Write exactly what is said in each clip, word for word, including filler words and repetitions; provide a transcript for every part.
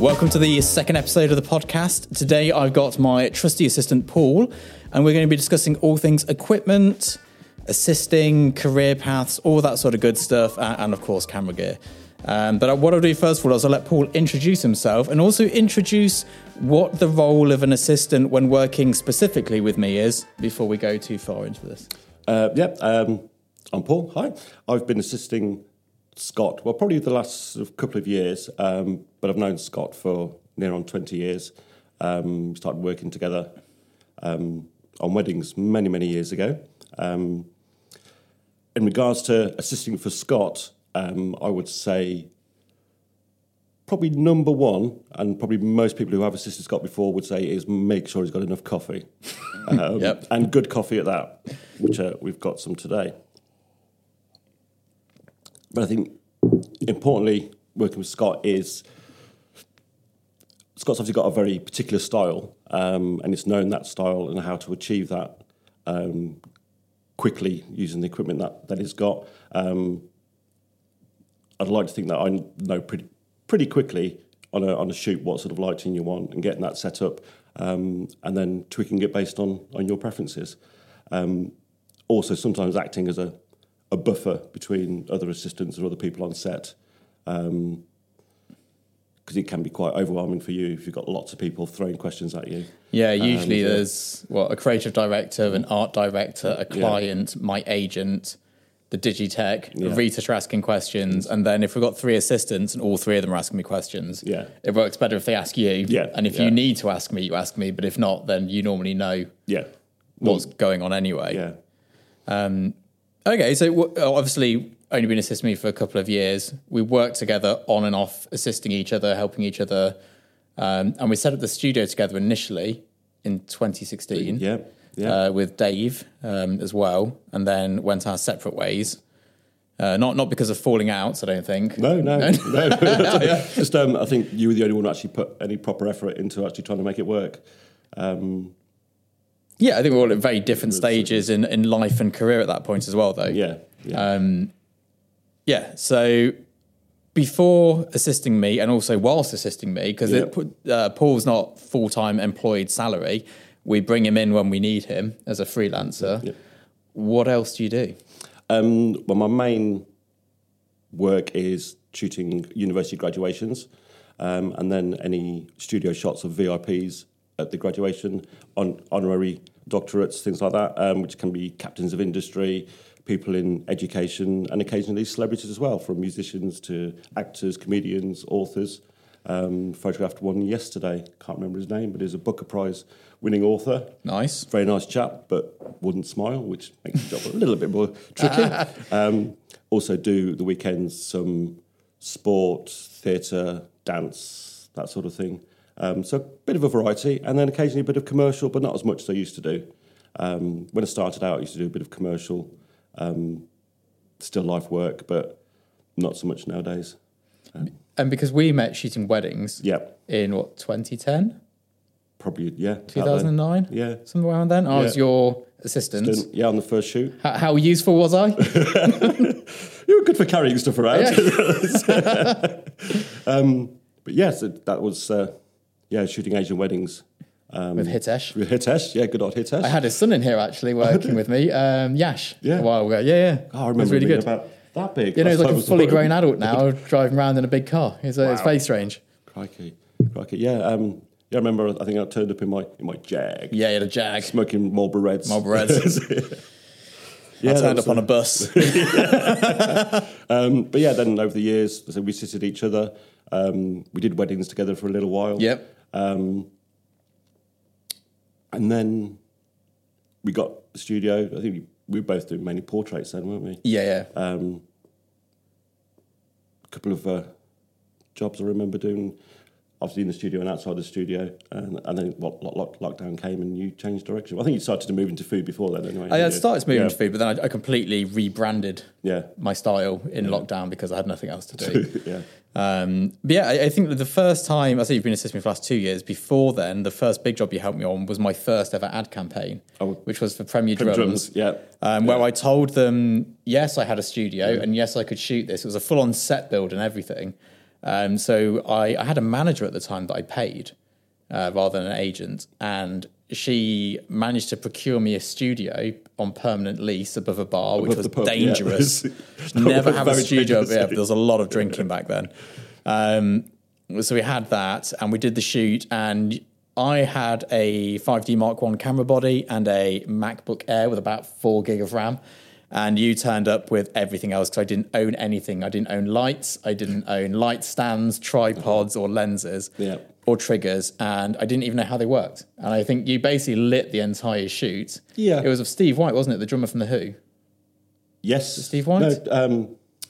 Welcome to the second episode of the podcast. Today I've got my trusty assistant Paul, and we're going to be discussing all things equipment, assisting, career paths, all that sort of good stuff, and of course camera gear. Um, but what I'll do first of all is I'll let Paul introduce himself and also introduce what the role of an assistant when working specifically with me is before we go too far into this. Uh, yeah, um, I'm Paul. Hi. I've been assisting Scott, well, probably the last sort of couple of years, um, but I've known Scott for near on twenty years. Um, we started working together um, on weddings many, many years ago. Um, in regards to assisting for Scott, um, I would say probably number one, and probably most people who have assisted Scott before would say, is make sure he's got enough coffee. Um, Yep. And good coffee at that, which uh, we've got some today. But I think, importantly, working with Scott is, Scott's obviously got a very particular style, um, and it's known that style and how to achieve that um, quickly using the equipment that, that he's got. Um, I'd like to think that I know pretty pretty quickly on a on a shoot what sort of lighting you want and getting that set up, um, and then tweaking it based on, on your preferences. Um, also, sometimes acting as a a buffer between other assistants or other people on set, because um, it can be quite overwhelming for you if you've got lots of people throwing questions at you. Yeah, usually Um, so- there's what a creative director, an art director, a client, my agent, the digitech, Yeah. the Rita asking questions, and then if we've got three assistants and all three of them are asking me questions, Yeah. it works better if they ask you. Yeah, And if yeah. you need to ask me, you ask me, but if not, then you normally know Yeah. what's going on anyway. Yeah. Okay, so w- obviously only been assisting me for a couple of years. We worked together on and off, assisting each other, helping each other. Um, and we set up the studio together initially in twenty sixteen Yeah. Yeah. uh, with Dave um, as well, and then went our separate ways. Uh, not not because of falling out, I don't think. No, no, no. Just, um, I think you were the only one who actually put any proper effort into actually trying to make it work. Um, Yeah, I think we're all at very different stages in, in life and career at that point as well, though. yeah, yeah, Um, yeah, so before assisting me and also whilst assisting me, because Yeah. uh, Paul's not full-time employed salary, we bring him in when we need him as a freelancer. Yeah. What else do you do? Um, well, my main work is shooting university graduations, um, and then any studio shots of V I Ps at the graduation, on honorary doctorates, things like that, um, which can be captains of industry, people in education, and occasionally celebrities as well, from musicians to actors, comedians, authors. Um, photographed one yesterday, can't remember his name, but he's a Booker Prize winning author. Nice. Very nice chap, but wouldn't smile, which makes the job a little bit more tricky. um, also do the weekends some sport, theatre, dance, that sort of thing. Um, so a bit of a variety, and then occasionally a bit of commercial, but not as much as I used to do. Um, when I started out, I used to do a bit of commercial, um, still life work, but not so much nowadays. Um, And because we met shooting weddings yeah, in, what, twenty ten? probably, yeah. two thousand nine? Yeah. Somewhere around then? I was Yeah. your assistant. Didn't- Yeah, on the first shoot. How, how useful was I? You were good for carrying stuff around. um, but yes, it, that was, uh, yeah, shooting Asian weddings. Um, With Hitesh. With Hitesh, yeah, good old Hitesh. I had his son in here actually working with me, um, Yash, Yeah. a while ago. Yeah, yeah. Oh, I It remember was really reading good. about that big. You know, he's Last like time a was fully the- grown adult now, driving around in a big car. It's, uh, it's Wow. very strange. Crikey, crikey, yeah. Um, yeah, I remember. I think I turned up in my in my Jag, Yeah, he had a Jag. smoking Marlboro Reds. Marlboro Reds. yeah, I that turned was up on a a- bus. Um, but yeah, then over the years, so we assisted each other. Um, we did weddings together for a little while. Yep. Um, and then we got the studio. I think we, we were both doing mainly portraits then, weren't we? Yeah, yeah. Um, a couple of uh, jobs I remember doing, obviously in the studio and outside the studio, and, and then lock, lock, lock, lockdown came and you changed direction. I think you started to move into food before then anyway. I had started to move yeah. into food, but then I, I completely rebranded Yeah. my style in lockdown because I had nothing else to do. yeah. Um, but yeah, I, I think that the first time, I say you've been assisting me for the last two years, before then, the first big job you helped me on was my first ever ad campaign, Oh. which was for Premier Premier Drums. Drums, yeah. Um, Yeah. Where I told them, yes, I had a studio and yes, I could shoot this. It was a full on set build and everything. Um, so I, I had a manager at the time that I paid uh, rather than an agent, and she managed to procure me a studio on permanent lease above a bar, which Above was the pub, dangerous. yeah. Never have a Very studio up dangerous. there. There was a lot of drinking back then. Um, so we had that, and we did the shoot, and I had a five D Mark one camera body and a MacBook Air with about four gig of RAM. And you turned up with everything else because I didn't own anything. I didn't own lights. I didn't own light stands, tripods, or lenses, Yeah. or triggers. And I didn't even know how they worked. And I think you basically lit the entire shoot. Yeah. It was of Steve White, wasn't it? The drummer from The Who. Yes. Steve White? No, um,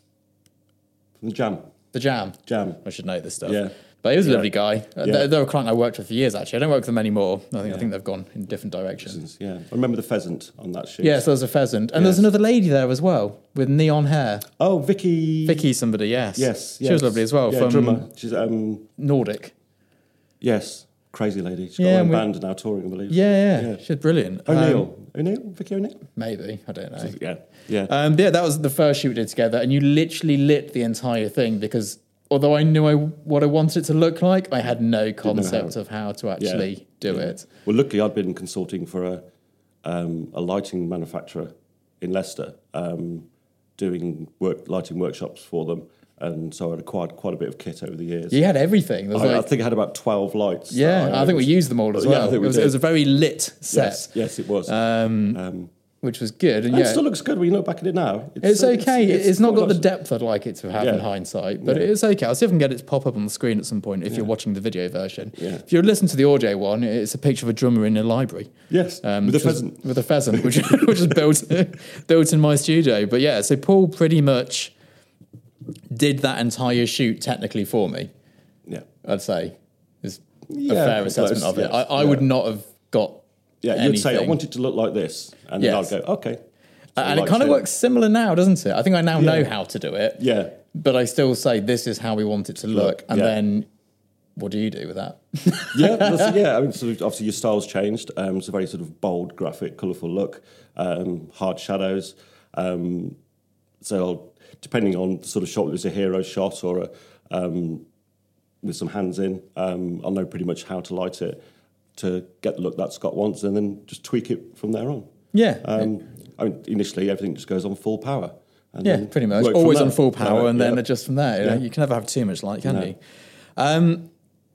from the Jam. The Jam. Jam. I should know this stuff. Yeah. But he was a Yeah. lovely guy. Uh, Yeah. They're, they're a client I worked with for years, actually. I don't work with them anymore. I think, Yeah. I think they've gone in different directions. Yeah. I remember the pheasant on that shoot. Yeah, so there's a pheasant. And there's Yes. another lady there as well with neon hair. Oh, Vicky. Vicky somebody, yes. Yes. She was yes. lovely as well. Yeah, from drummer. She's, um, Nordic. yes, crazy lady. She's got Yeah, her own and we- band now touring, I believe. Yeah, yeah. Yeah. She's brilliant. O'Neill. Um, O'Neill? Vicky O'Neill? maybe. I don't know. Yeah. Yeah. Um, yeah, that was the first shoot we did together. And you literally lit the entire thing because although I knew I, what I wanted it to look like, I had no concept how. of how to actually do Yeah. it. Well, luckily, I'd been consulting for a um, a lighting manufacturer in Leicester, um, doing work lighting workshops for them, and so I'd acquired quite a bit of kit over the years. You had everything. There was I, like, I think I had about twelve lights. yeah, that I, think we used them all as Yeah, well. I think it, we was, did. it was a very lit set, Yes, yes, it was. um, um, which was good. And and yeah, it still looks good when you look back at it now. it's uh, okay. It's, not quite got the nice. depth I'd like it to have in Yeah. hindsight, but Yeah. it's okay. I'll see if I can get it to pop up on the screen at some point if you're watching the video version. Yeah. If you're listening to the audio one, it's a picture of a drummer in a library. Yes, Um, with a which was- pheasant. with a pheasant, which, which is built built in my studio. But yeah, so Paul pretty much did that entire shoot technically for me. Yeah, I'd say is a Yeah, fair pretty assessment close, of it. yes, I, I yeah. would not have got yeah. anything. You'd say I want it to look like this, and then Yes. I'd go okay. So and it like kind of it. works similar now, doesn't it? I think I now know Yeah. how to do it. Yeah, But I still say this is how we want it to look, and yeah. then what do you do with that? yeah, that's, yeah. I mean, so obviously your style's changed. Um, it's a very sort of bold, graphic, colourful look, um, hard shadows. Um, so depending on the sort of shot, whether it's a hero shot or a, um, with some hands in, um, I'll know pretty much how to light it to get the look that Scott wants, and then just tweak it from there on. Yeah, Um, I mean, initially everything just goes on full power. And yeah, then pretty much. work from Always there. on full power, Uh, and then yeah. adjust from there. You, know? Yeah. You can never have too much light, can No. you? Um,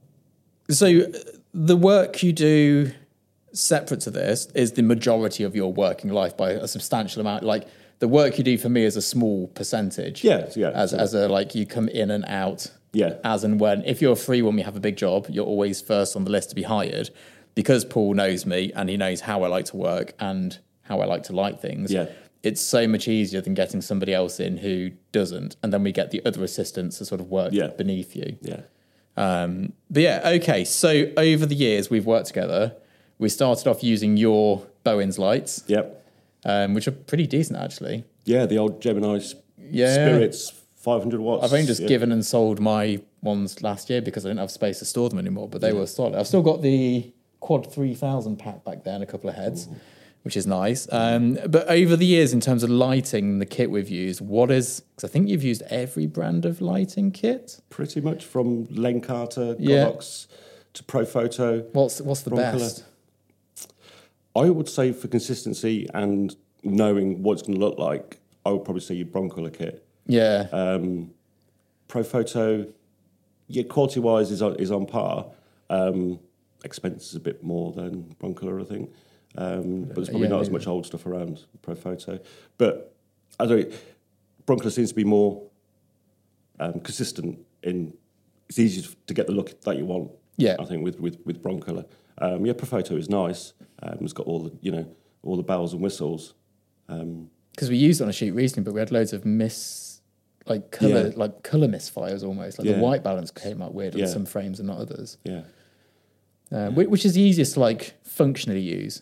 so uh, the work you do separate to this is the majority of your working life by a substantial amount. Like the work you do for me is a small percentage. Yeah, yeah. As as a like you come in and out. Yeah. As and when. If you're free when we have a big job, you're always first on the list to be hired because Paul knows me and he knows how I like to work and how I like to light things. Yeah. It's so much easier than getting somebody else in who doesn't, and then we get the other assistants to sort of work Yeah. beneath you. Yeah. Um, but yeah, okay. So over the years we've worked together. We started off using your Bowens lights, Yep. um, which are pretty decent actually. Yeah, the old Gemini s- Yeah. Spirits, five hundred watts. I've only just yeah. given and sold my ones last year because I didn't have space to store them anymore, but they were solid. I've still got the Quad three thousand pack back there and a couple of heads, Ooh. which is nice. Um, but over the years, in terms of lighting, the kit we've used, what is, because I think you've used every brand of lighting kit. Pretty much from Len Carter, Yeah. Godox to Profoto. What's, what's the Broncolor. best? I would say for consistency and knowing what it's going to look like, I would probably say your Broncolor kit. Yeah. Um, Profoto, yeah, quality-wise is on, is on par. Um, expense is a bit more than Broncolor, I think. Um, but there's probably Yeah, not as maybe. much old stuff around Profoto. But I don't. Broncolor seems to be more um, consistent in. It's easier to get the look that you want. Yeah. I think with with with Broncolor. Um, yeah, Profoto is nice. Um, it's got all the you know all the bells and whistles. Um, Because we used it on a shoot recently, but we had loads of miss, like color, Yeah. like color misfires almost. Like the Yeah. white balance came out weird on Yeah. some frames and not others. yeah. Uh, whi- which is the easiest to like functionally use.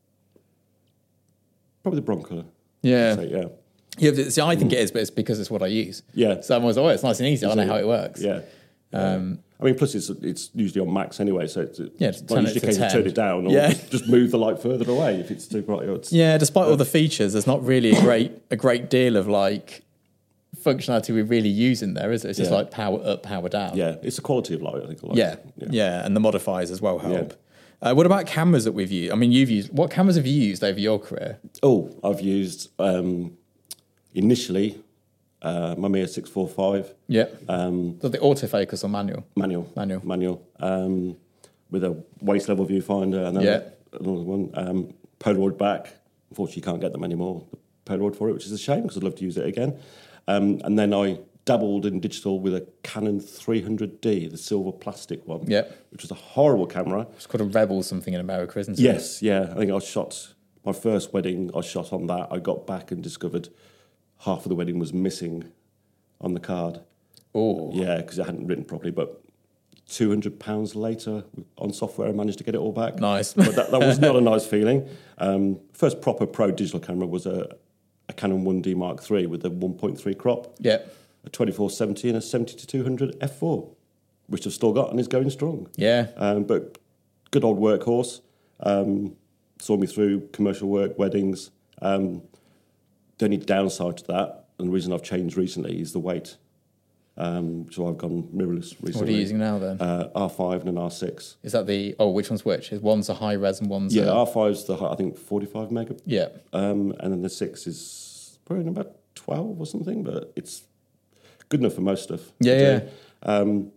Probably the Broncolor. Yeah. So, yeah. Yeah, but see, I think it is, but it's because it's what I use. Yeah. So I'm always, oh, it's nice and easy. I know how it works. Yeah. Um, I mean, plus it's it's usually on max anyway, so it's Yeah, it's turn not it usually to a case of ten. turn it down or Yeah. just move the light further away if it's too bright. Or it's, yeah, despite all the features, there's not really a great a great deal of like functionality we really use in there, is it? It's just Yeah. like power up, power down. Yeah, it's the quality of light, I think. I like Yeah, it. yeah, yeah. and the modifiers as well help. Uh, what about cameras that we've used? I mean, you've used, what cameras have you used over your career? Oh, I've used, um, initially, uh, Mamiya six forty-five. Yeah. Um, So the autofocus or manual? manual. Manual. Manual. Um, with a waist level viewfinder and then Yeah. another one. Um, Polaroid back. Unfortunately, you can't get them anymore, the Polaroid for it, which is a shame because I'd love to use it again. Um, and then I dabbled in digital with a Canon three hundred D, the silver plastic one, Yeah. which was a horrible camera. It's called a Rebel something in America, isn't it? Yes, yeah. I think I shot my first wedding. I shot on that. I got back and discovered half of the wedding was missing on the card. Oh. Yeah, because it hadn't written properly. But two hundred pounds later on software, I managed to get it all back. Nice. But that, that was not a nice feeling. Um, first proper pro digital camera was a, a Canon one D Mark three with a one point three crop, Yeah. a twenty-four seventy and a seventy to two hundred f four, which I've still got and is going strong. Yeah. Um, but good old workhorse. Um, saw me through commercial work, weddings. Um, the only downside to that, and the reason I've changed recently, is the weight. Um, so I've gone mirrorless recently. What are you using now then? Uh, R five and an R six. Is that the, oh, which one's which? Is one's a high res and one's Yeah, a... R five's the, hi- I think, forty-five mega. Yeah. Um, and then the six is probably about twelve or something, but it's good enough for most stuff. Yeah, to yeah. do. Um,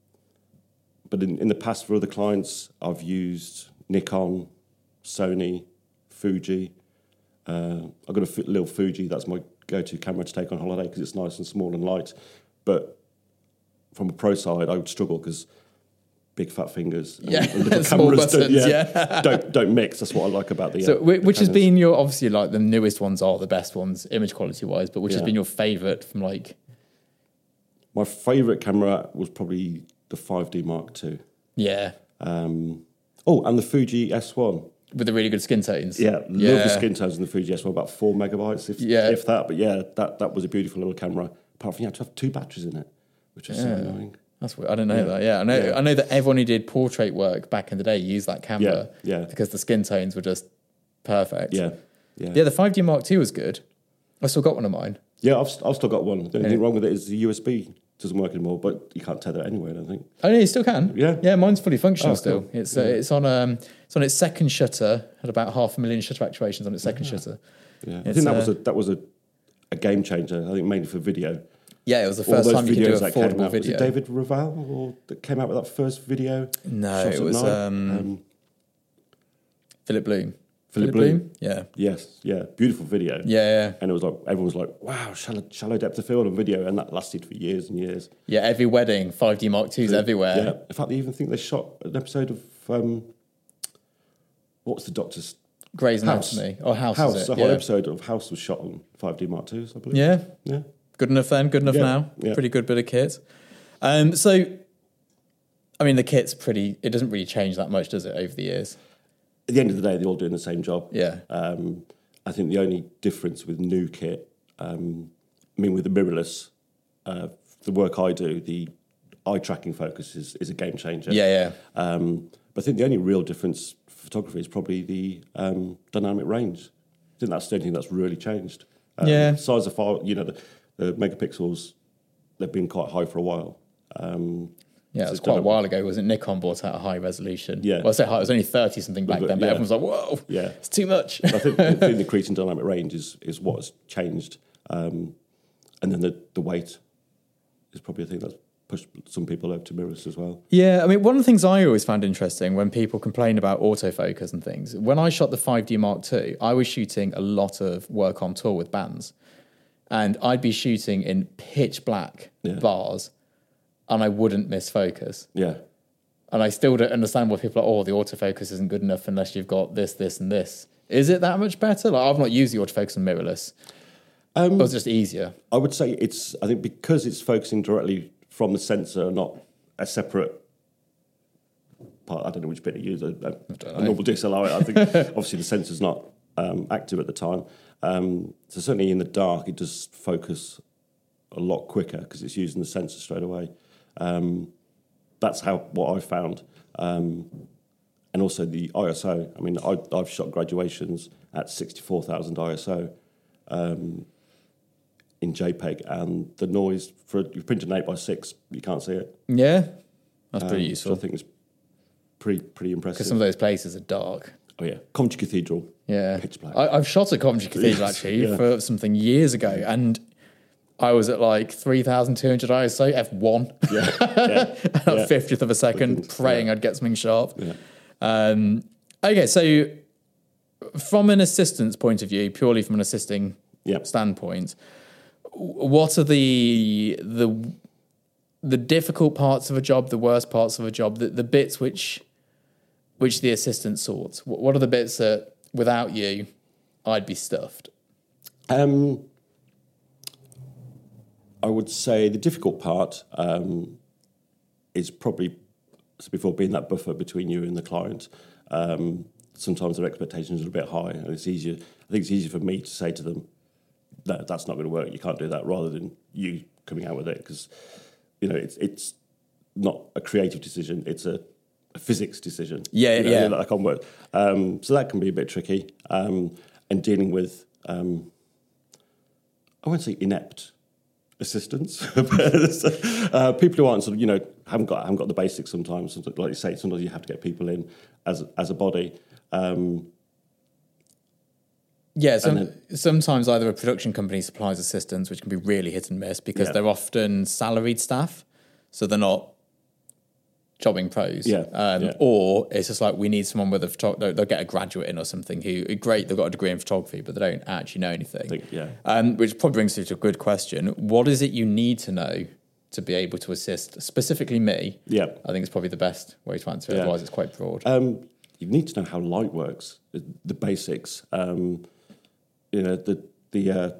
but in, in the past for other clients, I've used Nikon, Sony, Fuji. Uh, I've got a f- little Fuji. That's my go-to camera to take on holiday because it's nice and small and light. But from a pro side, I would struggle because big fat fingers and, Yeah, and little small cameras don't, buttons, yeah, yeah. don't don't mix. That's what I like about the. So, uh, whi- the which has Canons. been your, obviously, like, the newest ones are the best ones, image quality-wise, but which has Yeah. been your favourite from, like... My favourite camera was probably the five D Mark two. Yeah. Um, oh, and the Fuji S one. With the really good skin tones. Yeah, love Yeah. the skin tones in the Fuji S one, about four megabytes, if, Yeah. if that. But yeah, that, that was a beautiful little camera. Apart from you had to have two batteries in it, which was so Yeah. annoying. That's weird. I didn't know Yeah. that. Yeah, I know. Yeah. I know that everyone who did portrait work back in the day used that camera. Yeah, yeah. Because the skin tones were just perfect. Yeah, yeah. Yeah, the five D Mark two was good. I still got one of mine. Yeah, I've, I've still got one. The only Yeah. thing wrong with it is the U S B doesn't work anymore, but you can't tether it anyway, I don't think. Oh, no, you still can. Yeah. Yeah, mine's fully functional Oh, still. cool. It's uh, it's on um it's on its second shutter. Had about half a million shutter actuations on its second shutter. Yeah, I It's, think that was uh, a that was a, a game changer. I think mainly for video. Yeah, it was the All first those time you could do videos that came affordable out. Was video. it David Raval or that came out with that first video? No, shot it at was night? um, Philip Bloom. Philip Bloom? Yeah. Yes, yeah, beautiful video. Yeah, yeah. And it was like everyone was like, "Wow, shallow, shallow depth of field on video," and that lasted for years and years. Yeah, every wedding, five D Mark twos everywhere. Yeah, in fact, they even think they shot an episode of um, what's the Doctor's Grey's House? Anatomy. Or House, House. is it? The whole Yeah. episode of House was shot on five D Mark twos, I believe. Yeah. yeah. Good enough then, good enough Yeah, now. yeah. Pretty good bit of kit. Um, so, I mean, the kit's pretty, it doesn't really change that much, does it, over the years? At the end of the day, they're all doing the same job. Yeah. Um, I think the only difference with new kit, um, I mean, with the mirrorless, uh, the work I do, the eye tracking focus is, is a game changer. Yeah, yeah. Um, but I think the only real difference for photography is probably the um, dynamic range. I think that's the only thing that's really changed. Um, Yeah. Size of file, you know, the, the megapixels, they've been quite high for a while. Um, Yeah, it so was it's quite a done- while ago, wasn't it? Nikon brought out a high resolution. Yeah. Well, I say high, it was only thirty something back But- then, but yeah. everyone was like, whoa, Yeah. it's too much. I think, I think the increase in dynamic range is, is what's changed. Um, and then the, the weight is probably a thing that's pushed some people over to mirrors as well. Yeah, I mean, one of the things I always found interesting when people complain about autofocus and things, when I shot the five D Mark two, I was shooting a lot of work on tour with bands. And I'd be shooting in pitch black Yeah. bars and I wouldn't miss focus. Yeah. And I still don't understand why people are, oh, the autofocus isn't good enough unless you've got this, this, and this. Is it that much better? Like, I've not used the autofocus on mirrorless. Um, It was just easier. I would say it's, I think because it's focusing directly from the sensor, not a separate part, I don't know which bit to use, a, a, a know. normal D S L R. I think obviously the sensor's not um, active at the time. Um, so certainly in the dark, it does focus a lot quicker because it's using the sensor straight away. Um, that's how what I found. Um, and also the I S O. I mean, I, I've shot graduations at sixty-four thousand I S O. Um, in JPEG, and the noise for you print an eight by six, you can't see it. Yeah, that's pretty Um, useful. So I think it's pretty pretty Because impressive. some of those places are dark. Oh yeah, Coventry Cathedral. Yeah, Pitch black. I, I've shot at Coventry Cathedral Yes, actually yeah. for something years ago, and I was at like three thousand two hundred I S O f one, Yeah, yeah, a yeah. fiftieth of a second, Looking- praying yeah. I'd get something sharp. Yeah. Um, okay, so from an assistant's point of view, purely from an assisting Yeah. standpoint, w- what are the the the difficult parts of a job, the worst parts of a job, the, the bits which which the assistant sorts? Wh- What are the bits that without you, I'd be stuffed? Um, I would say the difficult part um, is probably, as before, being that buffer between you and the client. Um, sometimes their expectations are a bit high, and it's easier. I think it's easier for me to say to them, "No, that's not going to work. You can't do that," rather than you coming out with it, because you know it's it's not a creative decision; it's a, a physics decision. Yeah, you know, yeah. That can't work. Um, so that can be a bit tricky, um, and dealing with. Um, I won't say inept assistants, but uh, people who aren't sort of, you know, haven't got haven't got the basics sometimes. Sometimes, like you say, sometimes you have to get people in as as a body. Um, Yeah, some, And sometimes either a production company supplies assistants, which can be really hit and miss because Yeah. they're often salaried staff, so they're not jobbing pros. Yeah, Um, yeah. Or it's just like we need someone with a photo- they'll, they'll get a graduate in or something who great, they've got a degree in photography, but they don't actually know anything. think, yeah. Um, which probably brings you to a good question. What is it you need to know to be able to assist, specifically me? Yeah. I think it's probably the best way to answer it. Yeah. Otherwise, it's quite broad. Um, you need to know how light works, the, the basics. Um, you know, the the uh,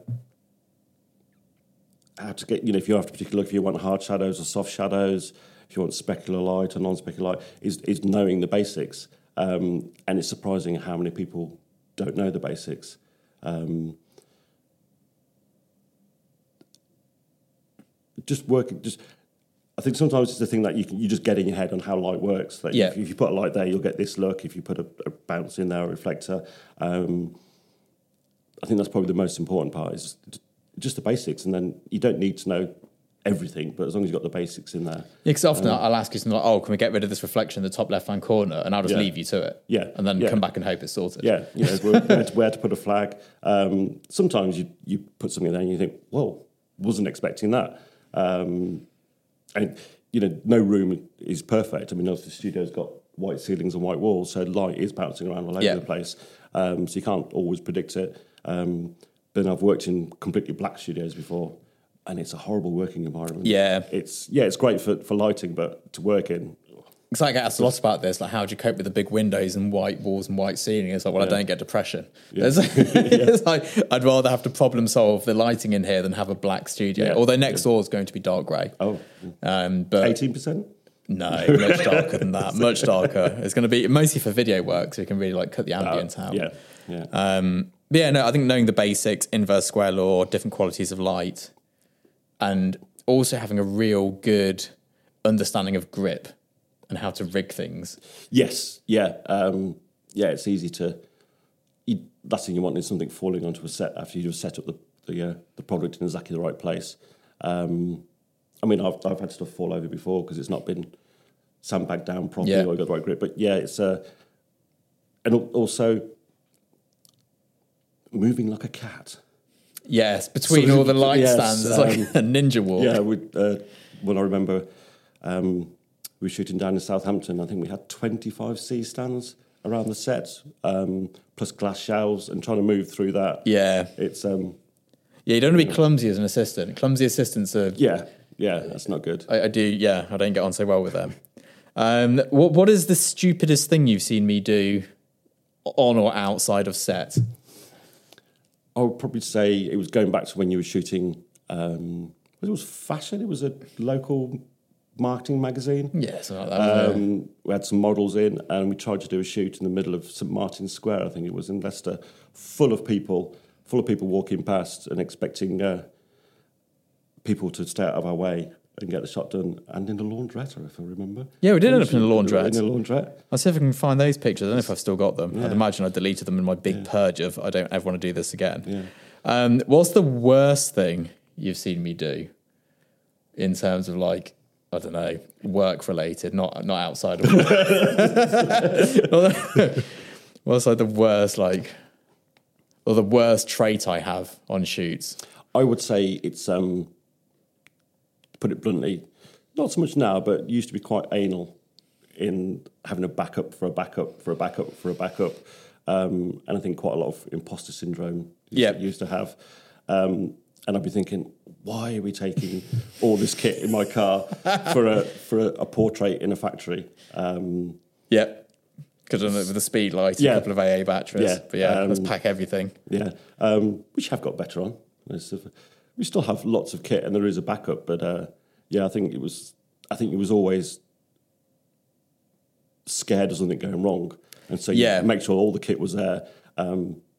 how to get. You know, if you have to particularly look, if you want hard shadows or soft shadows, if you want specular light or non-specular light, is is knowing the basics. Um, and it's surprising how many people don't know the basics. Um, just working, just. I think sometimes it's the thing that you can you just get in your head on how light works. That Yeah. if, if you put a light there, you'll get this look. If you put a, a bounce in there, a reflector, um, I think that's probably the most important part. Is just the basics, and then you don't need to know everything, but as long as you've got the basics in there. Yeah, because often I'll ask you something like, oh, can we get rid of this reflection in the top left-hand corner? And I'll just Yeah. leave you to it. Yeah, And then yeah. come back and hope it's sorted. Yeah, you know, where, where, to, where to put a flag. Um, sometimes you you put something there and you think, whoa, wasn't expecting that. Um, and you know, no room is perfect. I mean, obviously the studio's got white ceilings and white walls, so light is bouncing around all over Yeah. the place. Um, so you can't always predict it. Um, but I've worked in completely black studios before, and it's a horrible working environment. Yeah. it's yeah, it's great for, for lighting, but to work in, Because I get asked a lot about this, like how do you cope with the big windows and white walls and white ceiling? It's like, well, I Yeah. don't get depression. Yeah. It's, it's like, I'd rather have to problem solve the lighting in here than have a black studio. Yeah. Although next door is going to be dark grey. oh, Um, but eighteen percent. no, much darker than that. Much darker. It's going to be mostly for video work, so you can really like cut the ambient out. Yeah, yeah. Um, but yeah, no, I think knowing the basics, inverse square law, different qualities of light, and also having a real good understanding of grip and how to rig things. Yes, yeah, um, yeah. It's easy to. You, last thing you want is something falling onto a set after you just set up the the, uh, the product in exactly the right place. Um, I mean, I've I've had stuff fall over before because it's not been sandbagged down properly Yeah. or got the right grip. But yeah, it's uh, and al- also moving like a cat. Yes, between So- all the light yes, stands, it's like a ninja walk. Yeah, we, uh, well, I remember um, we were shooting down in Southampton. I think we had twenty-five C stands around the set, um, plus glass shelves, and trying to move through that. Yeah. It's um, Yeah, you don't want to be clumsy as an assistant. Clumsy assistants are, yeah, yeah, that's not good. I, I do, yeah, I don't get on so well with them. Um, what What is the stupidest thing you've seen me do on or outside of set? I would probably say it was going back to when you were shooting. Um, it was fashion. It was a local marketing magazine. Yeah, something like that. wasn't it? Um, we had some models in, and we tried to do a shoot in the middle of St Martin's Square. I think it was in Leicester, full of people, full of people walking past and expecting uh, people to stay out of our way and get the shot done. And in the laundrette, if I remember. Yeah, we did end up in a laundrette. In a laundrette. I'll see if I can find those pictures. I don't know if I've still got them. I'd imagine I deleted them in my big purge of I don't ever want to do this again. Yeah. Um, what's the worst thing you've seen me do in terms of like, I don't know, work related, not not outside of work. What's like the worst, like, or the worst trait I have on shoots? I would say it's, um, to put it bluntly, not so much now, but used to be quite anal in having a backup for a backup for a backup for a backup. Um, and I think quite a lot of imposter syndrome yep. used to have. Um, and I'd be thinking, why are we taking all this kit in my car for a for a, a portrait in a factory? Um, yeah. Because with the speed light, yeah. a couple of A A batteries. Yeah. But yeah, um, let's pack everything. Yeah. Um, which have got better on. We still have lots of kit and there is a backup. But uh, yeah, I think it was, I think it was always scared of something going wrong. And so you yeah. make sure all the kit was there. Because um,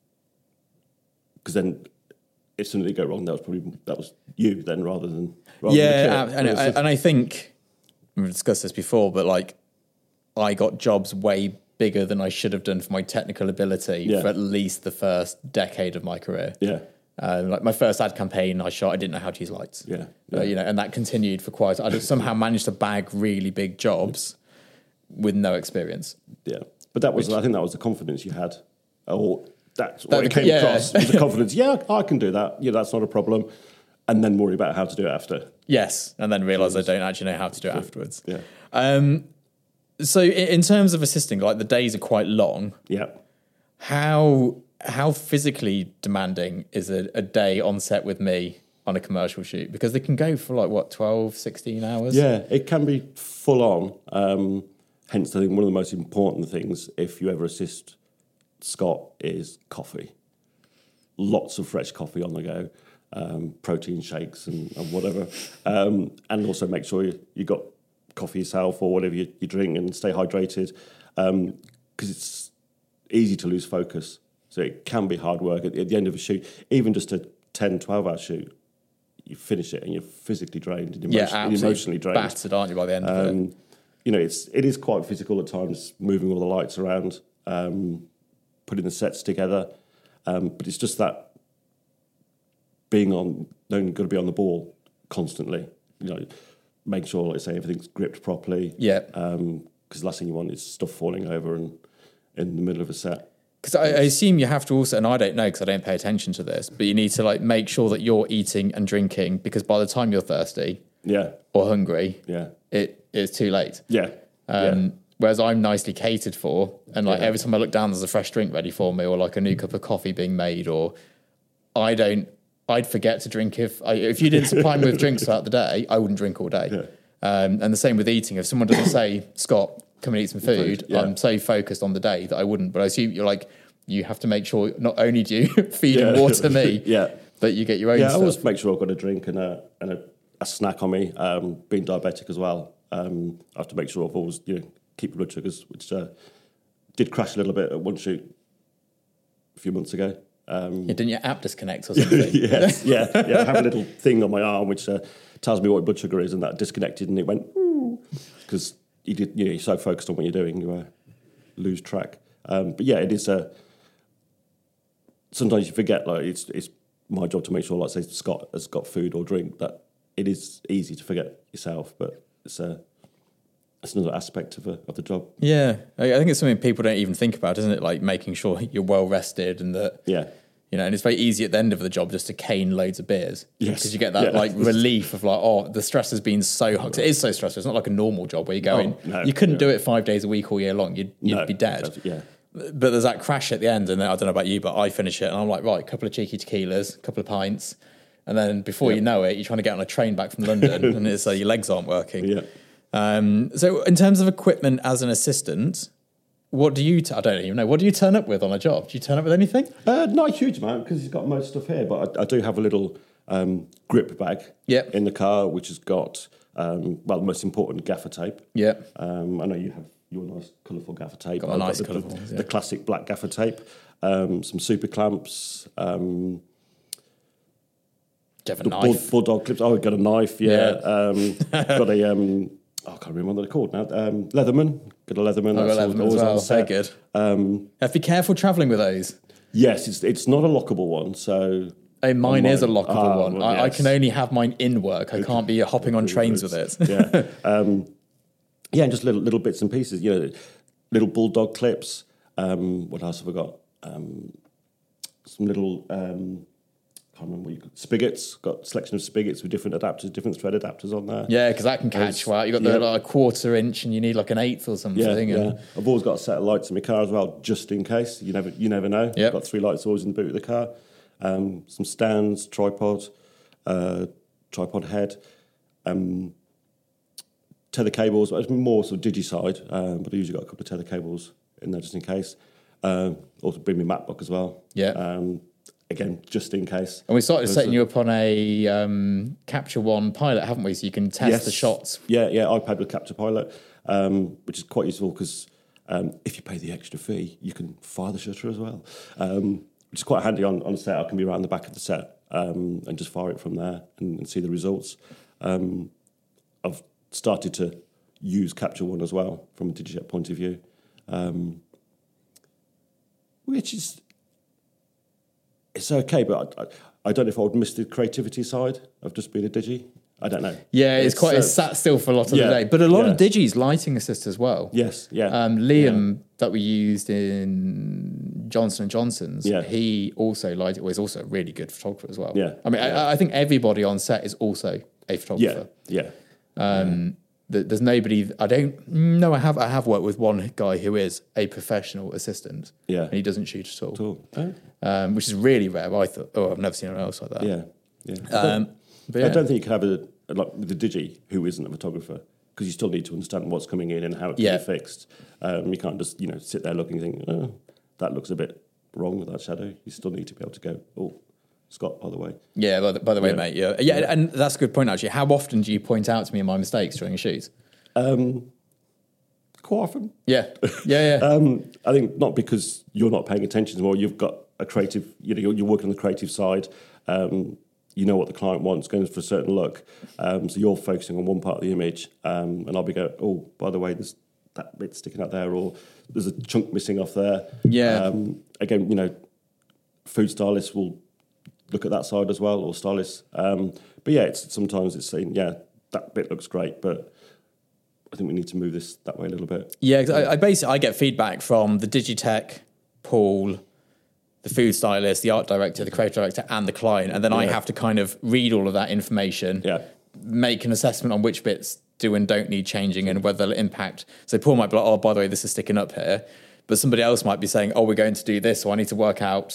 then if something did go wrong, that was probably that was you then rather than rather yeah. than the kit. And, and, and I think we've discussed this before, but like I got jobs way bigger than I should have done for my technical ability yeah. for at least the first decade of my career. Yeah. Um, like my first ad campaign I shot, I didn't know how to use lights. Yeah. yeah. Uh, you know, and that continued for quite. I just somehow managed to bag really big jobs with no experience. Yeah. But that was, Which, I think that was the confidence you had. Or that's that what it came yeah. across. Was the confidence, yeah, I can do that. Yeah, that's not a problem. And then worry about how to do it after. Yes. And then realise I don't actually know how to do it afterwards. Yeah. Um, so in, in terms of assisting, like the days are quite long. Yeah. How how physically demanding is a, a day on set with me on a commercial shoot? Because they can go for like, what, twelve, sixteen hours? Yeah, it can be full on. Um, hence, I think one of the most important things, if you ever assist Scott, is coffee. Lots of fresh coffee on the go, um, protein shakes and, and whatever. Um, and also make sure you, you got coffee yourself or whatever you, you drink and stay hydrated. Because um, it's easy to lose focus. So it can be hard work at the, at the end of a shoot. Even just a ten, twelve hour shoot, you finish it and you're physically drained and, emotion, yeah, and emotionally drained. Battered, aren't you, by the end um, of it? You know, it's, it is quite physical at times, moving all the lights around, um, putting the sets together. Um, but it's just that being on, knowing got to be on the ball constantly. You know, make sure, like I say, everything's gripped properly. Yeah. Because um, the last thing you want is stuff falling over and in the middle of a set. Because I, I assume you have to also, and I don't know because I don't pay attention to this, but you need to like make sure that you're eating and drinking because by the time you're thirsty, yeah, or hungry, yeah, it is too late. Yeah. Um, yeah. Whereas I'm nicely catered for, and like yeah. every time I look down, there's a fresh drink ready for me, or like a new cup of coffee being made, or I don't. I'd forget to drink if I, if you didn't supply me with drinks throughout the day, I wouldn't drink all day. Yeah. Um, and the same with eating. If someone doesn't say, Scott, come and eat some food, food yeah. I'm so focused on the day that I wouldn't. But I assume you're like, you have to make sure not only do you feed yeah. and water me, yeah. but you get your own yeah, stuff. I always make sure I've got a drink and a and a, a snack on me. Um, being diabetic as well, um, I have to make sure I've always, you know, keep blood sugars, which uh, did crash a little bit at one shoot a few months ago. Um, yeah, didn't your app disconnect or something? yes, yeah, yeah. I have a little thing on my arm which uh, tells me what blood sugar is, and that disconnected, and it went because you did. You know, you're so focused on what you're doing, you uh, lose track. Um, but yeah, it is. Uh, sometimes you forget. Like it's it's my job to make sure, like say Scott has got food or drink. That it is easy to forget yourself, but it's a. Uh, It's another aspect of, a, of the job. Yeah, I think it's something people don't even think about, isn't it? Like making sure you're well rested and that, yeah, you know, and it's very easy at the end of the job just to cane loads of beers. Yes. Because you get that yeah. like relief of like, oh, the stress has been so hard. It is so stressful. It's not like a normal job where you're going, oh, no, you couldn't no. do it five days a week all year long. You'd, you'd no, be dead. Yeah. But there's that crash at the end, and then, I don't know about you, but I finish it and I'm like, right, a couple of cheeky tequilas, a couple of pints. And then before yeah. you know it, you're trying to get on a train back from London and it's uh, your legs aren't working. Yeah. Um, so in terms of equipment as an assistant, what do you, t- I don't even know, what do you turn up with on a job? Do you turn up with anything? Uh, not a huge amount because he's got most stuff here, but I, I do have a little um, grip bag Yep. in the car which has got, um, well, the most important gaffer tape. Yeah. Um, I know you have your nice colourful gaffer tape. Got a I've nice the, colourful the, ones, yeah. the classic black gaffer tape, um, some super clamps, um, Do you have a the knife? bull, bulldog clips. Oh, I've got a knife, yeah. yeah. Um, got a, um, oh, I can't remember what they're called now. Um, Leatherman. Got a Leatherman. I've got That's Leatherman always as well. on set. They're good. Um, Have to be careful travelling with those. yes, it's it's not a lockable one, so Oh, mine is a mine. lockable Ah, one. well, I, I yes. can only have mine in work. I can't be hopping on trains with it. yeah, um, yeah, and just little little bits and pieces. You know, little bulldog clips. Um, what else have I got? Um, some little. Um, I can't remember what you call spigots. Got a selection of spigots with different adapters, different thread adapters on there. Yeah, because that can catch well. You got the yeah. like, a quarter inch, and you need like an eighth or something. Yeah, and yeah. I've always got a set of lights in my car as well, just in case. You never, you never know. Yep. I've got three lights always in the boot of the car. Um, some stands, tripod, uh, tripod head, um, tether cables. It's more sort of digi side, um, but I usually got a couple of tether cables in there just in case. Um, also bring my MacBook as well. Yeah. Um, again, just in case. And we started setting you up on a um, Capture One pilot, haven't we? So you can test Yes. the shots. Yeah, yeah. iPad with Capture Pilot, um, which is quite useful because um, if you pay the extra fee, you can fire the shutter as well, um, which is quite handy on on a set. I can be around the back of the set um, and just fire it from there and, and see the results. Um, I've started to use Capture One as well from a Digijet point of view, um, which is. It's okay, but I, I, I don't know if I would miss the creativity side of just being a digi. I don't know. Yeah, it's, it's quite. Uh, it's sat still for a lot of yeah, the day, but a lot yeah. of digis lighting assist as well. Yes, yeah. Um, Liam yeah. that we used in Johnson and Johnson's. Yeah. He also light. Was also a really good photographer as well. Yeah, I mean, yeah. I, I think everybody on set is also a photographer. Yeah, yeah. Um, th- there's nobody. I don't. No, I have. I have worked with one guy who is a professional assistant. Yeah, and he doesn't shoot at all. Cool. Oh. Um, which is really rare. I thought, oh, I've never seen anyone else like that. Yeah, yeah. Um, but yeah. I don't think you can have a, a like with the digi who isn't a photographer because you still need to understand what's coming in and how it can Yeah. be fixed. Um, you can't just you know sit there looking and think, oh, that looks a bit wrong with that shadow. You still need to be able to go, oh, Scott, by the way. Yeah, by the, by the way, Yeah. mate. Yeah. yeah, Yeah. and that's a good point actually. How often do you point out to me my mistakes during a shoot? Um, quite often. Yeah, yeah, yeah. Um, I think not because you're not paying attention more. You've got a creative, you know, you're, you're working on the creative side. Um, you know what the client wants, going for a certain look. Um, so you're focusing on one part of the image, um, and I'll be going, oh, by the way, there's that bit sticking out there, or there's a chunk missing off there. Yeah. Um, again, you know, food stylists will look at that side as well, or stylists. Um, but yeah, it's sometimes it's saying, yeah, that bit looks great, but I think we need to move this that way a little bit. Yeah, 'cause I, I basically I get feedback from the Digitech, Paul, the food stylist, the art director, the creative director, and the client, and then I Yeah. have to kind of read all of that information, Yeah. make an assessment on which bits do and don't need changing, and whether they'll impact. So Paul might be like, "Oh, by the way, this is sticking up here," but somebody else might be saying, "Oh, we're going to do this, so I need to work out."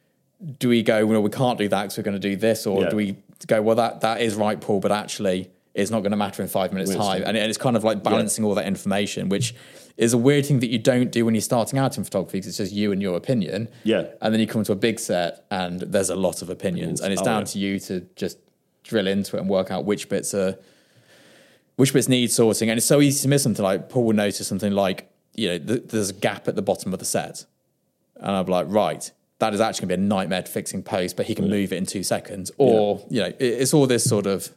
Do we go? Well, we can't do that because we're going to do this, or Yeah. do we go? Well, that that is right, Paul, but actually. It's not going to matter in five minutes' Minutes time. time. And it's kind of like balancing all that information, which is a weird thing that you don't do when you're starting out in photography because it's just you and your opinion. Yeah. And then you come to a big set and there's a lot of opinions. And it's Oh, down yeah. to you to just drill into it and work out which bits are, which bits need sorting. And it's so easy to miss something like Paul will notice something like, you know, th- there's a gap at the bottom of the set. And I'll be like, right, that is actually going to be a nightmare to fixing post, but he can move it in two seconds. Or, you know, it, it's all this sort of...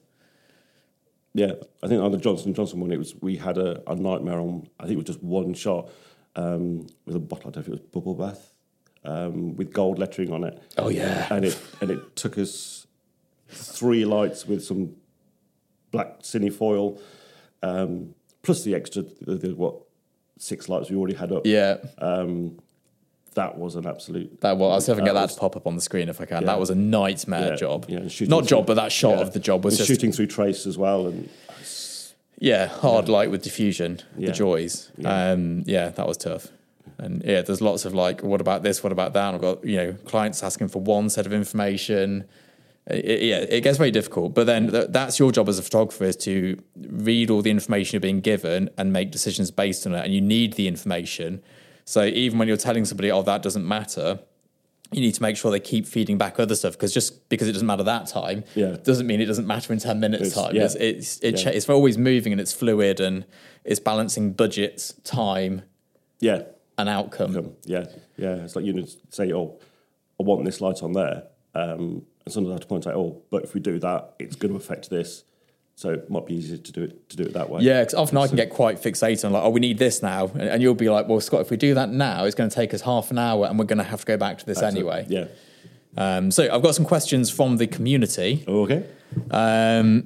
Yeah, I think on the Johnson and Johnson one, it was we had a, a nightmare on. I think it was just one shot um, with a bottle. I don't know if it was bubble bath um, with gold lettering on it. Oh, yeah. and it and it took us three lights with some black cine foil, um, plus the extra the, the, what six lights we already had up. Yeah. Um, that was an absolute. That well, I'll see if I can get that was- to pop up on the screen if I can. Yeah. That was a nightmare yeah, job. Yeah, and shooting Not job, through- but that shot yeah. of the job was And just shooting through trace as well, and yeah, hard light with diffusion, the Yeah. joys. Yeah. Um, yeah, that was tough. And yeah, there's lots of like, what about this? What about that? And I've got you know clients asking for one set of information. It, it- yeah, it gets very difficult. But then th- that's your job as a photographer is to read all the information you're being given and make decisions based on it. And you need the information. So even when you're telling somebody, oh, that doesn't matter, you need to make sure they keep feeding back other stuff because just because it doesn't matter that time Yeah. doesn't mean it doesn't matter in ten minutes It's- time. yeah. It's it's it Yeah. cha- it's always moving and it's fluid and it's balancing budgets, time, yeah. and outcome. Come, yeah, yeah. It's like you know, say, "Oh, I want this light on there," um, and sometimes I have to point out, "Oh, but if we do that, it's going to affect this." So it might be easier to do it to do it that way. Yeah, because often I can get quite fixated on like, oh, we need this now, and, and you'll be like, well, Scott, if we do that now, it's going to take us half an hour, and we're going to have to go back to this That's it. anyway. Yeah, Um, so I've got some questions from the community. Okay. Um,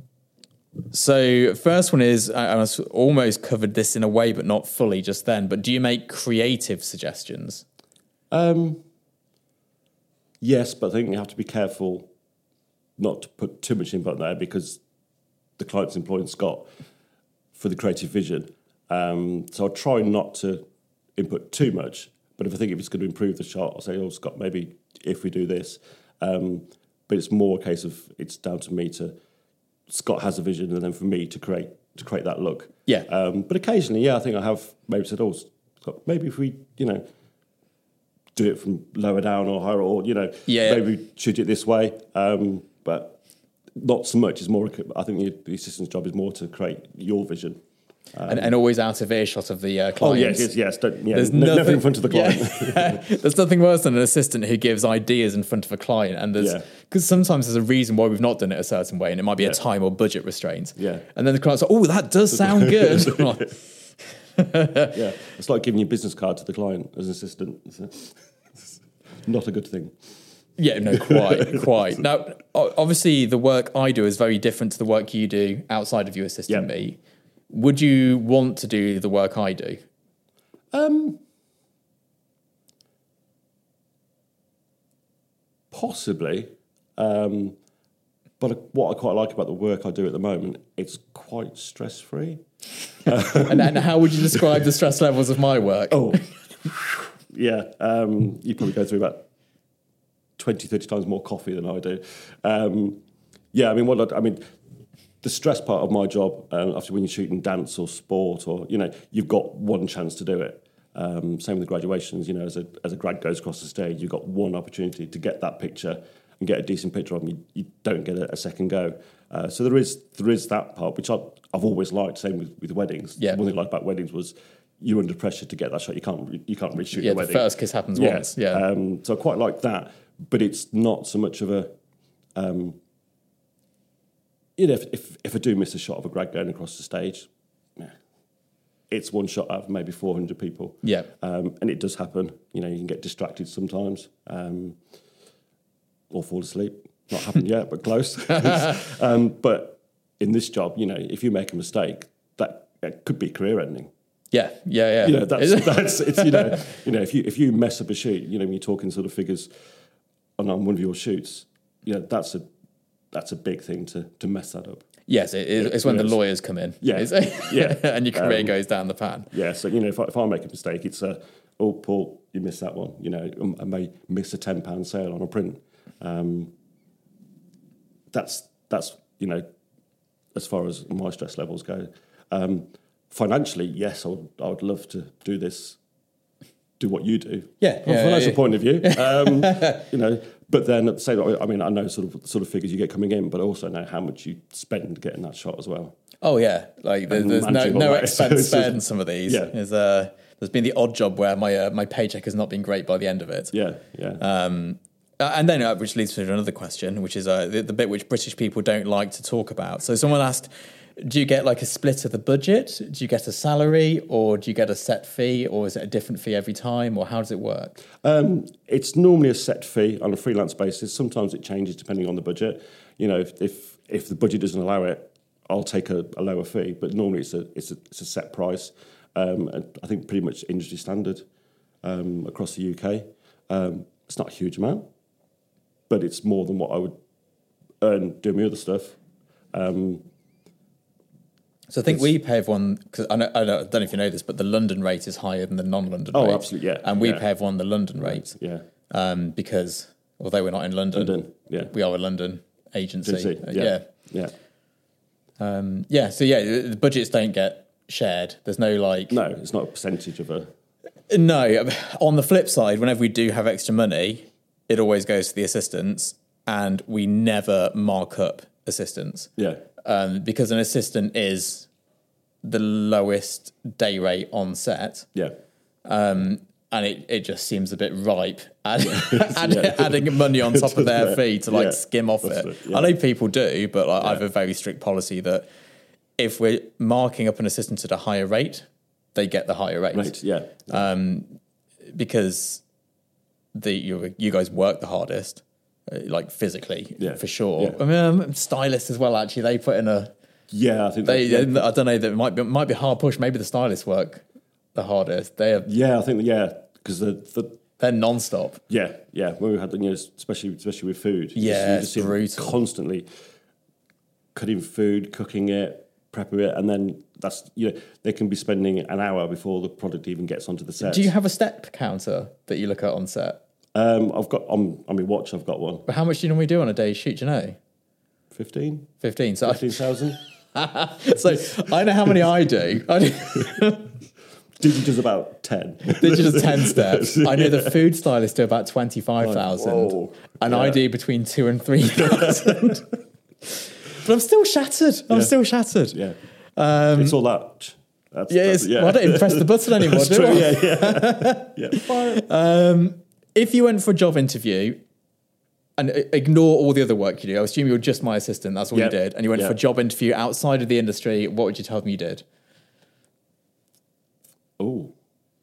so first one is, I, I almost covered this in a way, but not fully just then, but do you make creative suggestions? Um, yes, but I think you have to be careful not to put too much input there because the client's employing Scott for the creative vision. Um, so I'll try not to input too much, but if I think if it's going to improve the shot, I'll say, oh, Scott, maybe if we do this. Um, but it's more a case of it's down to me to, Scott has a vision and then for me to create to create that look. Yeah. Um, but occasionally, yeah, I think I have maybe said, oh, Scott, maybe if we, you know, do it from lower down or higher or, you know, yeah. maybe we shoot it this way. Um, but not so much. It's more, I think the, the assistant's job is more to create your vision. Um, and, and always out of earshot of the uh, client. Oh, yes, yes, yes. Don't, yeah, There's n- nothing, never in front of the client. Yeah. There's nothing worse than an assistant who gives ideas in front of a client. And there's, because yeah. sometimes there's a reason why we've not done it a certain way, and it might be yeah. a time or budget restraint. Yeah. And then the client's like, oh, that does sound good. Yeah. It's like giving your business card to the client as an assistant. It's, a, it's not a good thing. Yeah, no, quite, quite. Now, obviously, the work I do is very different to the work you do outside of you assisting yeah. me. Would you want to do the work I do? Um, possibly. Um, but what I quite like about the work I do at the moment, it's quite stress-free. and, and how would you describe the stress levels of my work? Oh, yeah. Um, you probably go through about twenty, thirty times more coffee than I do. Um, yeah, I mean, what I, I mean... The stress part of my job, um, after when you're shooting dance or sport, or you know, you've got one chance to do it. Um, same with the graduations. You know, as a as a grad goes across the stage, you've got one opportunity to get that picture and get a decent picture of them. You, you don't get a, a second go. Uh, so there is there is that part, which I've, I've always liked. Same with, with weddings. Yeah. One thing I liked about weddings was you're under pressure to get that shot. You can't you can't reshoot yeah, the wedding. The first kiss happens yeah. once. Yeah. Um, so I quite like that, but it's not so much of a. Um, You know, if, if if I do miss a shot of a grad going across the stage, yeah, it's one shot out of maybe four hundred people. Yeah. Um, and it does happen. You know, you can get distracted sometimes um, or fall asleep. Not happened yet, but close. um, but in this job, you know, if you make a mistake, that, that could be career ending. Yeah, yeah, yeah. You know, that's, that's it's, you know, you know, if you if you mess up a shoot, you know, when you're talking sort of figures on, on one of your shoots, you know, that's a that's a big thing to to mess that up. Yes, it, it, it's when the lawyers come in. Yeah, yeah, and your career um, goes down the pan. Yeah, so you know, if I, if I make a mistake, it's a oh, Paul, you missed that one. You know, I may miss a ten pound sale on a print. Um, that's that's you know, as far as my stress levels go. Um, financially, yes, I would I would love to do this, do what you do. Yeah, from yeah, a financial yeah. point of view. Um, you know. But then at the same time, I mean, I know sort of sort of figures you get coming in, but I also know how much you spend getting that shot as well. Oh yeah, like there's, there's no no expense spared in some of these. Yeah. There's uh, there's been the odd job where my uh, my paycheck has not been great by the end of it. Yeah, yeah. Um, and then uh, which leads to another question, which is uh, the, the bit which British people don't like to talk about. So someone asked, do you get like a split of the budget? Do you get a salary, or do you get a set fee, or is it a different fee every time, or how does it work? Um, it's normally a set fee on a freelance basis. Sometimes it changes depending on the budget. You know, if if, if the budget doesn't allow it, I'll take a, a lower fee. But normally it's a it's a, it's a set price. Um, and I think pretty much industry standard um, across the U K. Um, it's not a huge amount, but it's more than what I would earn doing my other stuff. Um, So I think it's, we pay everyone, because I, I, I don't know if you know this, but the London rate is higher than the non-London oh, rate. Oh, absolutely, yeah. And we yeah. pay everyone the London rate. Yeah. Um, because although we're not in London, London yeah. we are a London agency. agency Uh, yeah. Yeah. Yeah. Um, yeah, so yeah, the budgets don't get shared. There's no like... No, it's not a percentage of a... No. On the flip side, whenever we do have extra money, it always goes to the assistants, and we never mark up assistants. Yeah. Um, because an assistant is the lowest day rate on set. Yeah. Um, and it, it just seems a bit ripe add, add, yeah. adding money on top of their fee to like yeah. skim off That's it. it yeah. I know people do, but like, yeah. I have a very strict policy that if we're marking up an assistant at a higher rate, they get the higher rate. Right, yeah. Um, because the you you guys work the hardest, uh, like physically, Yeah. for sure. Yeah. I mean, um, stylists as well. Actually, they put in a. Yeah, I think They, that, yeah. I don't know. That might be might be hard push. Maybe the stylists work the hardest. They are Yeah, I think that, yeah, because the, the they're non-stop. yeah, yeah, when we had the, you know, especially especially with food, you Yeah, just, you it's just see them brutal. constantly cutting food, cooking it, prepping it, and then that's you know they can be spending an hour before the product even gets onto the set. Do you have a step counter that you look at on set? Um, I've got on on my watch. I've got one. But how much do you normally do on a day's shoot? Do you know? Fifteen. Fifteen. So, Fifteen thousand. so I know how many I do. I do. Digi does about ten. Digital ten steps. I know the food stylists do about twenty-five thousand, Whoa. and Yeah. I do between two and three thousand. But I'm still shattered. I'm Yeah. still shattered. Yeah, um, it's all that. That's, Yeah, that's, it's, well, I don't even press the button anymore, That's do true. I? Yeah, yeah, yeah. If you went for a job interview and i- ignore all the other work you do, I assume you're just my assistant, that's all Yeah. you did, and you went Yeah. for a job interview outside of the industry, what would you tell them you did? Oh.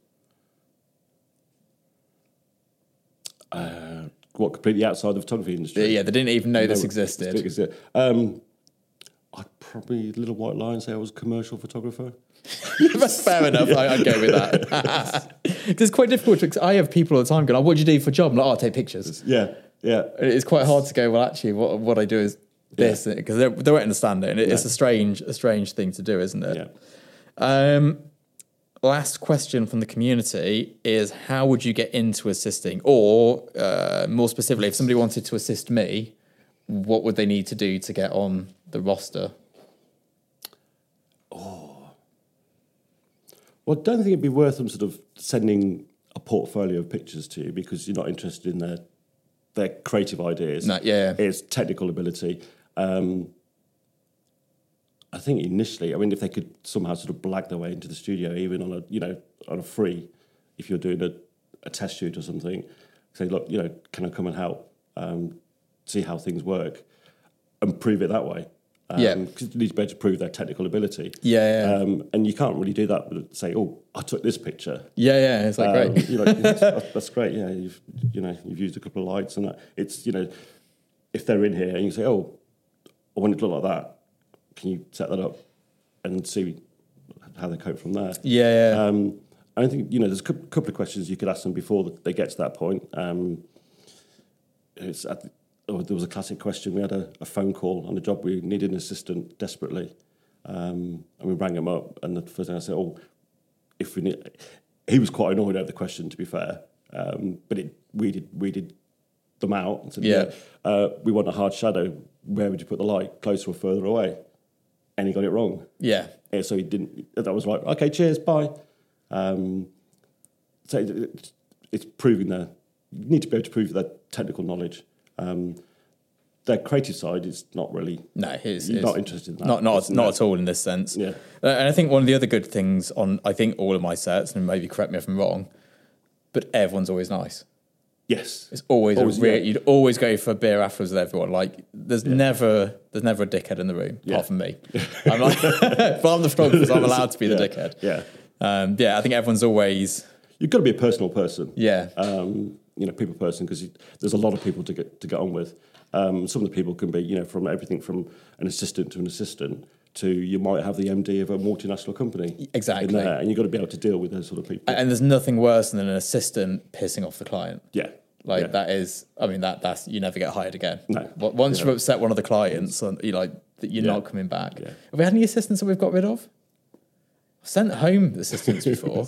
Uh, what, completely outside the photography industry? Yeah, they didn't even know this No, existed. it's- it's- Um, I'd probably, little white line, say I was a commercial photographer. That's fair enough. I, I'd go with that. Because it's quite difficult. To, I have people all the time going, oh, what do you do for a job? I'm like, oh, I take pictures. Yeah, yeah. And it's quite hard to go, well, actually, what what I do is this, because they, they won't understand it. And it, it's a strange a strange thing to do, isn't it? Yeah. Um, last question from the community is, how would you get into assisting? Or uh, more specifically, if somebody wanted to assist me, what would they need to do to get on the roster? Well, I don't think it'd be worth them sort of sending a portfolio of pictures to you because you're not interested in their their creative ideas. No, yeah. It's technical ability. Um, I think initially, I mean, if they could somehow sort of blag their way into the studio, even on a you know on a free, if you're doing a, a test shoot or something, say, look, you know, can I come and help? Um, see how things work, and prove it that way. Um, Yeah. because you need to be able to prove their technical ability. Yeah, yeah. Um, and you can't really do that with say, oh, I took this picture. Yeah, yeah, it's like Um, great. you know, that's, that's great. Yeah, you've you know you've used a couple of lights and that. It's you know, if they're in here and you say, oh, I want it to look like that. Can you set that up and see how they cope from there? Yeah, yeah. Um, I think you know there's a cou- couple of questions you could ask them before they get to that point. Um, it's at the, oh, there was a classic question. We had a, a phone call on a job. We needed an assistant desperately, um, and we rang him up. And the first thing I said, "Oh, if we need," he was quite annoyed over the question. To be fair, um, but it weeded weeded them out and said, Yeah. "Yeah, uh, we want a hard shadow. Where would you put the light? Closer or further away?" And he got it wrong. yeah. Yeah, so he didn't. That was right. Okay, cheers, bye. Um, so it, it's proving their. You need to be able to prove their technical knowledge. Um, their creative side is not really. No, it's, You're it's not interested in that. Not, not, It's not not- at all in this sense. Yeah. Uh, and I think one of the other good things on, I think, all of my sets, and maybe correct me if I'm wrong, but everyone's always nice. Yes, It's always, Always, a re- yeah. you'd always go for a beer afterwards with everyone. Like, there's never, there's never a dickhead in the room Yeah. apart from me. I'm like, if I'm the photographer, I'm allowed to be the yeah. dickhead. Yeah, Um, yeah, I think everyone's always, you've got to be a personal person. yeah, um, you know, people person because there's a lot of people to get to get on with. Um, some of the people can be, you know, from everything from an assistant to an assistant to you might have the M D of a multinational company. Exactly. In there, and you've got to be able to deal with those sort of people. and there's nothing worse than an assistant pissing off the client. yeah. Like yeah. that is, I mean, that that's you never get hired again. No. Wa- Once Yeah. you've upset one of the clients, and you like that you're Yeah. not coming back. Yeah. Have we had any assistants that we've got rid of? I've sent home assistants before.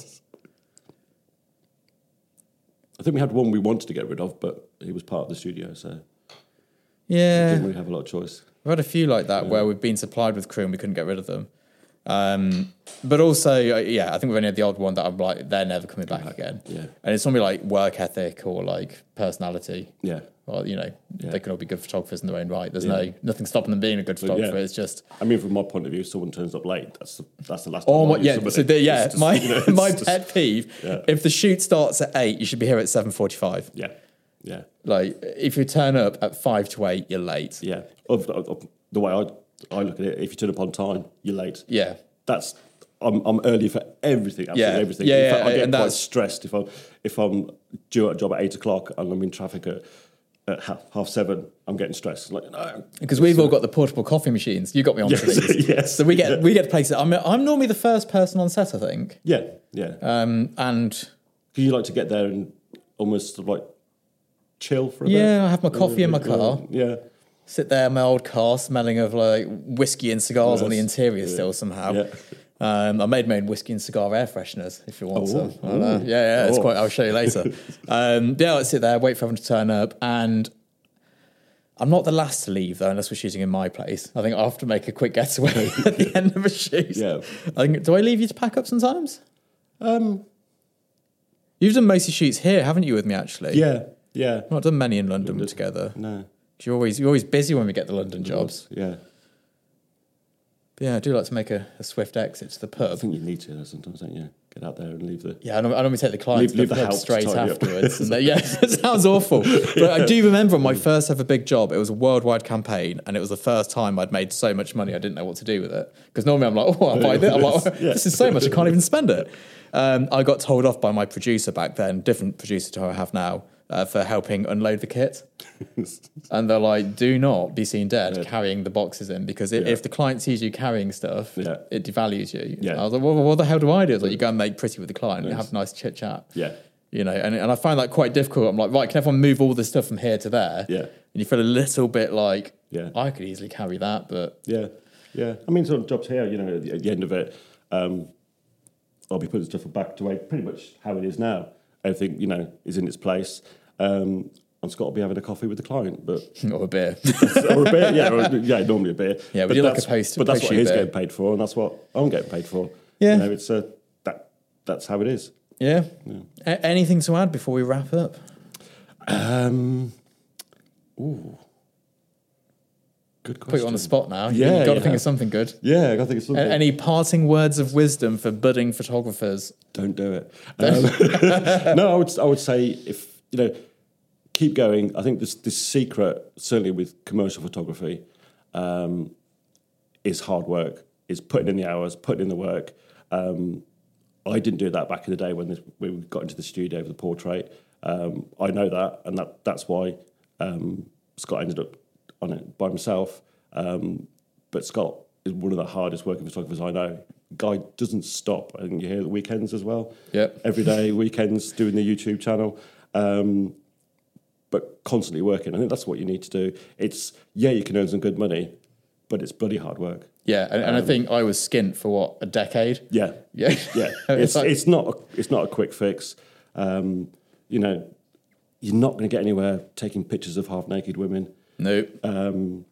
I think we had one we wanted to get rid of, but he was part of the studio, so we Yeah, didn't really have a lot of choice. we've had a few like that where we've been supplied with crew and we couldn't get rid of them. Um, but also, uh, yeah, I think we've only had the odd one that I'm like, they're never coming back again. Yeah. And it's something like work ethic or like personality. Yeah. Or, you know, Yeah. they can all be good photographers in their own right. There's Yeah. no nothing stopping them being a good photographer. yeah. It's just, I mean, from my point of view, if someone turns up late, that's the, that's the last oh time my, I'll use yeah. somebody. So the, yeah, It's just, my you know, it's my just- pet peeve. Yeah. If the shoot starts at eight, you should be here at seven forty-five. Yeah. Yeah. Like if you turn up at five to eight, you're late. Yeah. Of, of, of the way I I look at it, if you turn up on time, you're late. Yeah. That's I'm I'm early for everything, absolutely Yeah. everything. Yeah, In yeah, fact, I get and quite that's- stressed if I'm if I'm due at a job at eight o'clock and I'm in traffic at, at half, half seven. I'm getting stressed. Like no, Because we've all got the portable coffee machines. You got me onto Yes, these. yes, So we get yeah. we get places. I'm I'm normally the first person on set, I think. yeah, yeah. Um, and Do you like to get there and almost sort of like chill for a bit? yeah, I have my coffee in my car. Yeah, Sit there in my old car, smelling of like whiskey and cigars on the Yes. interior Yeah. still somehow. Yeah. Um, I made my own whiskey and cigar air fresheners if you want Oh, some. I ooh. don't know. Yeah, yeah, it's Oh. quite. I'll show you later. um, yeah, let's sit there, wait for everyone to turn up, and I'm not the last to leave though, unless we're shooting in my place. I think I have to make a quick getaway at the end of a shoot. Yeah. I think, do I leave you to pack up sometimes? um, You've done mostly shoots here, haven't you, with me actually? yeah, yeah. Not done many in London together. No, 'Cause You're always you're always busy when we get the London jobs. Yeah, But yeah, I do like to make a, a swift exit to the I pub. think you need to though sometimes, don't you? Get out there and leave the. Yeah, I normally, I normally take the client Leave- to leave the the pub house straight tidy up. afterwards. And they, yeah, it sounds awful. But I do remember on my first ever big job, it was a worldwide campaign, and it was the first time I'd made so much money I didn't know what to do with it. Because normally I'm like, oh, I'll buy this. I'm like, oh, Yeah. this is so much, I can't even spend it. Um, I got told off by my producer back then, different producer to who I have now, uh, for helping unload the kit. And they're like, do not be seen dead Yeah. carrying the boxes in, because if, Yeah. if the client sees you carrying stuff, Yeah. it devalues you. Yeah. I was like, well, what the hell do I do? It's like, you go and make pretty with the client, and Yes. have a nice chit chat. Yeah, You know, and, and I find that quite difficult. I'm like, right, can everyone move all this stuff from here to there? Yeah. And you feel a little bit like, Yeah. I could easily carry that, but yeah, yeah. I mean, sort of jobs here. You know, at the, at the end of it, um, I'll be putting stuff back to pretty much how it is now. Everything, you know, is in its place. Um, I've got to be having a coffee with the client, but or a beer. or a beer, yeah, or, yeah, normally a beer. Yeah, we but do like a that's- post- But that's what post-shoot he's beer. getting paid for, and that's what I'm getting paid for. Yeah. you know, it's a that that's how it is. Yeah. A- anything to add before we wrap up? Um, ooh, good question. Put you on the spot now. Yeah, You've got to you think of have. something good. Yeah, I think it's A- something. Any parting words of wisdom for budding photographers? Don't do it. Um, no, I would I would say if you know, keep going. I think this this secret, certainly with commercial photography, um, is hard work. Is putting in the hours, putting in the work. Um, I didn't do that back in the day when, this, when we got into the studio with the portrait. Um, I know that, and that that's why um, Scott ended up on it by himself. Um, but Scott is one of the hardest working photographers I know. Guy doesn't stop. I think you hear the weekends as well. Yep. Every day, weekends, doing the YouTube channel. Um, but constantly working. I think that's what you need to do. It's, yeah, you can earn some good money, but it's bloody hard work. Yeah, and, and I think I was skint for what, a decade? Yeah. Yeah. Yeah. It's It's, like- it's, not, a, it's not a quick fix. Um, you know, you're not going to get anywhere taking pictures of half-naked women. Nope. Um,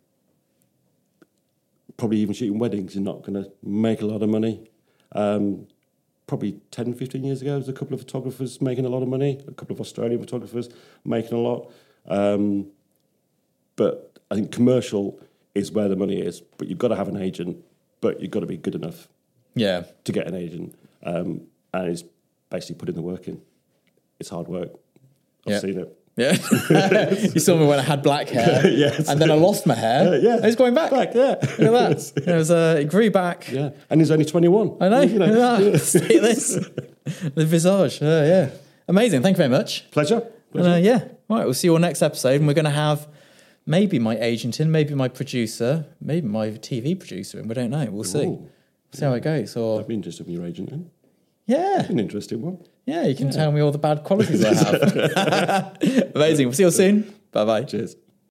probably even shooting weddings, you're not going to make a lot of money. Um, probably ten, fifteen years ago, there was a couple of photographers making a lot of money, a couple of Australian photographers making a lot. Um, but I think commercial is where the money is. But you've got to have an agent, but you've got to be good enough Yeah. to get an agent. Um, and it's basically putting the work in. It's hard work. I've Yeah. seen it. Yeah. You saw me when I had black hair. Yes. And then I lost my hair. Uh, yeah. It's going back. Back, yeah. Look at that. It, was, uh, it grew back. Yeah, and he's only twenty-one. I know. You know. Look at that. See this? The visage. Uh, yeah. Amazing. Thank you very much. Pleasure. And, Pleasure. uh, yeah. All right. We'll see you all next episode. And we're going to have maybe my agent in, maybe my producer, maybe my T V producer in. We don't know. We'll see. Ooh. See how it goes. Or That'd be interesting with your agent then. yeah. An interesting one. Yeah. You can tell me all the bad qualities I have. Amazing. We'll see you all soon. Bye bye. Cheers.